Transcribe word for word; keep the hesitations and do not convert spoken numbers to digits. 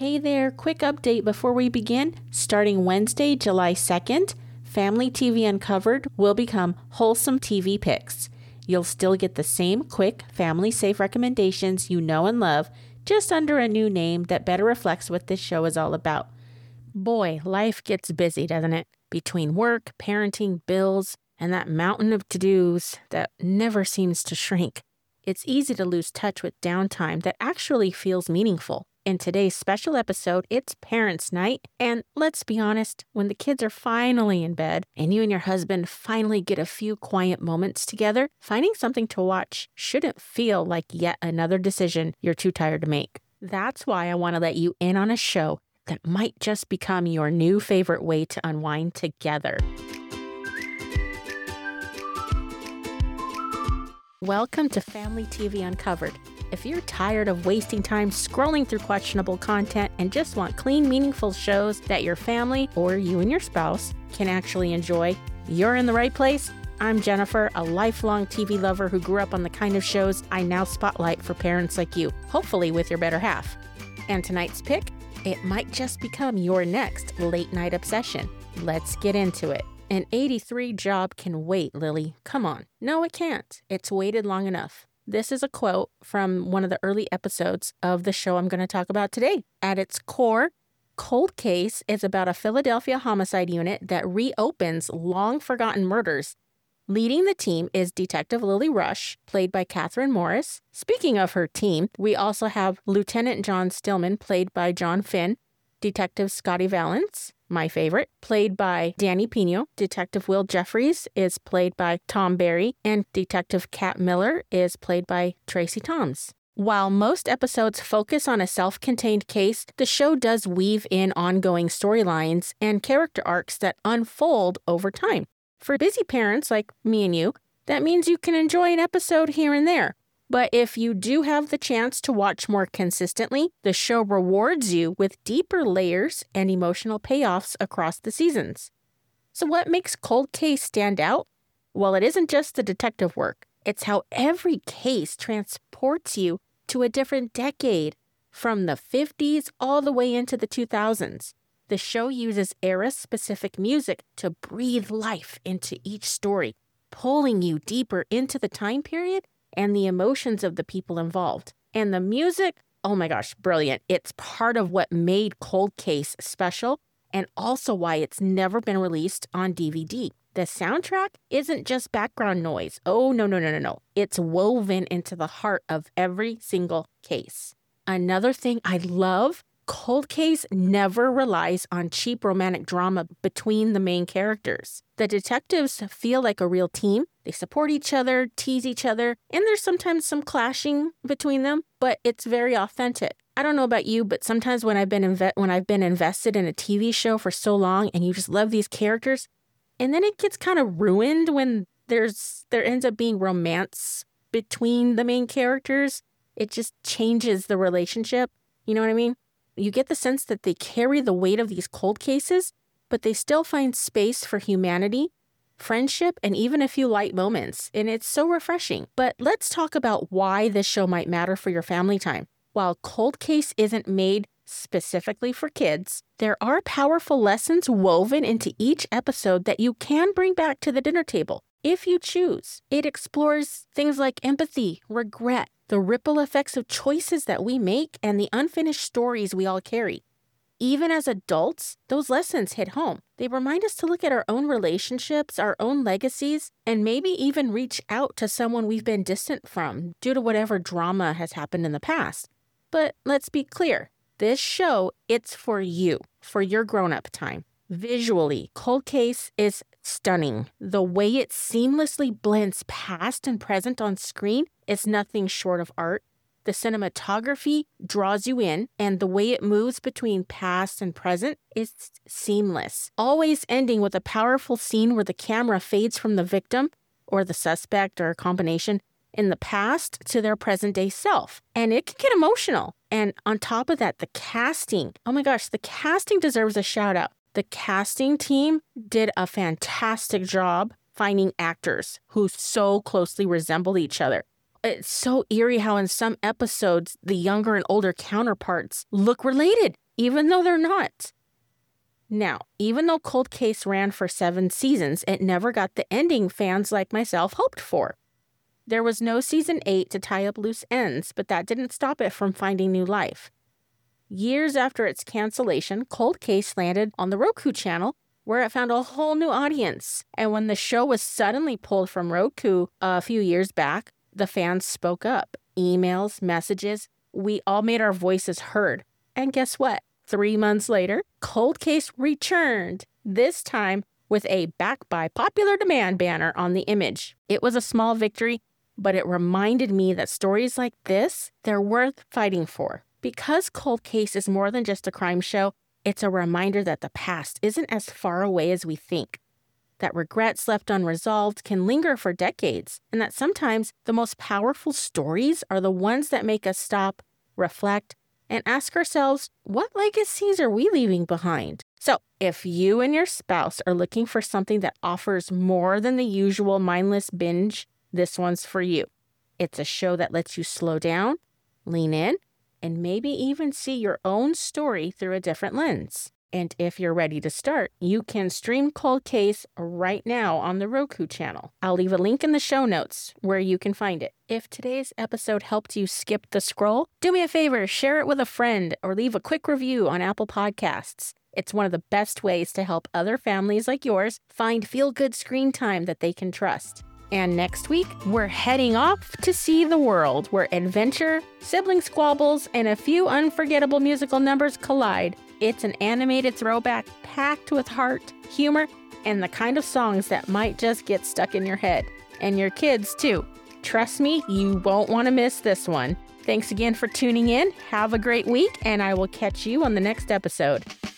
Hey there, quick update before we begin. Starting Wednesday, July second, Family T V Uncovered will become Wholesome T V Picks. You'll still get the same quick, family-safe recommendations you know and love, just under a new name that better reflects what this show is all about. Boy, life gets busy, doesn't it? Between work, parenting, bills, and that mountain of to-dos that never seems to shrink. It's easy to lose touch with downtime that actually feels meaningful. In today's special episode, it's Parents' Night, and let's be honest, when the kids are finally in bed and you and your husband finally get a few quiet moments together, finding something to watch shouldn't feel like yet another decision you're too tired to make. That's why I want to let you in on a show that might just become your new favorite way to unwind together. Welcome to Family T V Uncovered. If you're tired of wasting time scrolling through questionable content and just want clean, meaningful shows that your family or you and your spouse can actually enjoy, you're in the right place. I'm Jennifer, a lifelong T V lover who grew up on the kind of shows I now spotlight for parents like you, hopefully with your better half. And tonight's pick, it might just become your next late night obsession. Let's get into it. An eighty-three job can wait, Lily. Come on. No, it can't. It's waited long enough. This is a quote from one of the early episodes of the show I'm going to talk about today. At its core, Cold Case is about a Philadelphia homicide unit that reopens long-forgotten murders. Leading the team is Detective Lily Rush, played by Catherine Morris. Speaking of her team, we also have Lieutenant John Stillman, played by John Finn, Detective Scotty Valance, my favorite, played by Danny Pino. Detective Will Jeffries is played by Tom Barry, and Detective Kat Miller is played by Tracy Toms. While most episodes focus on a self-contained case, the show does weave in ongoing storylines and character arcs that unfold over time. For busy parents like me and you, that means you can enjoy an episode here and there. But if you do have the chance to watch more consistently, the show rewards you with deeper layers and emotional payoffs across the seasons. So what makes Cold Case stand out? Well, it isn't just the detective work. It's how every case transports you to a different decade, from the fifties all the way into the two thousands. The show uses era-specific music to breathe life into each story, pulling you deeper into the time period and the emotions of the people involved. And the music, oh my gosh, brilliant. It's part of what made Cold Case special and also why it's never been released on D V D. The soundtrack isn't just background noise. Oh, no, no, no, no, no. It's woven into the heart of every single case. Another thing I love, Cold Case never relies on cheap romantic drama between the main characters. The detectives feel like a real team. They support each other, tease each other, and there's sometimes some clashing between them, but it's very authentic. I don't know about you, but sometimes when I've been inve- when I've been invested in a T V show for so long and you just love these characters, and then it gets kind of ruined when there's there ends up being romance between the main characters. It just changes the relationship. You know what I mean? You get the sense that they carry the weight of these cold cases, but they still find space for humanity, friendship, and even a few light moments, and it's so refreshing. But let's talk about why this show might matter for your family time. While Cold Case isn't made specifically for kids, there are powerful lessons woven into each episode that you can bring back to the dinner table, if you choose. It explores things like empathy, regret, the ripple effects of choices that we make, and the unfinished stories we all carry. Even as adults, those lessons hit home. They remind us to look at our own relationships, our own legacies, and maybe even reach out to someone we've been distant from due to whatever drama has happened in the past. But let's be clear, this show, it's for you, for your grown-up time. Visually, Cold Case is stunning. The way it seamlessly blends past and present on screen is nothing short of art. The cinematography draws you in, and the way it moves between past and present is seamless, always ending with a powerful scene where the camera fades from the victim or the suspect or a combination in the past to their present-day self. And it can get emotional. And on top of that, the casting. Oh my gosh, the casting deserves a shout-out. The casting team did a fantastic job finding actors who so closely resemble each other. It's so eerie how in some episodes, the younger and older counterparts look related. even though they're not. Now, even though Cold Case ran for seven seasons, it never got the ending fans like myself hoped for. There was no season eight to tie up loose ends, but that didn't stop it from finding new life. Years after its cancellation, Cold Case landed on the Roku channel, where it found a whole new audience. And when the show was suddenly pulled from Roku a few years back, the fans spoke up. Emails, messages, we all made our voices heard. And guess what? Three months later, Cold Case returned, this time with a back by popular demand banner on the image. It was a small victory, but it reminded me that stories like this, they're worth fighting for. Because Cold Case is more than just a crime show, it's a reminder that the past isn't as far away as we think, that regrets left unresolved can linger for decades, and that sometimes the most powerful stories are the ones that make us stop, reflect, and ask ourselves, what legacies are we leaving behind? So, if you and your spouse are looking for something that offers more than the usual mindless binge, this one's for you. It's a show that lets you slow down, lean in, and maybe even see your own story through a different lens. And if you're ready to start, you can stream Cold Case right now on the Roku channel. I'll leave a link in the show notes where you can find it. If today's episode helped you skip the scroll, do me a favor, share it with a friend or leave a quick review on Apple Podcasts. It's one of the best ways to help other families like yours find feel-good screen time that they can trust. And next week, we're heading off to see the world where adventure, sibling squabbles, and a few unforgettable musical numbers collide. It's an animated throwback packed with heart, humor, and the kind of songs that might just get stuck in your head. And your kids, too. Trust me, you won't want to miss this one. Thanks again for tuning in. Have a great week, and I will catch you on the next episode.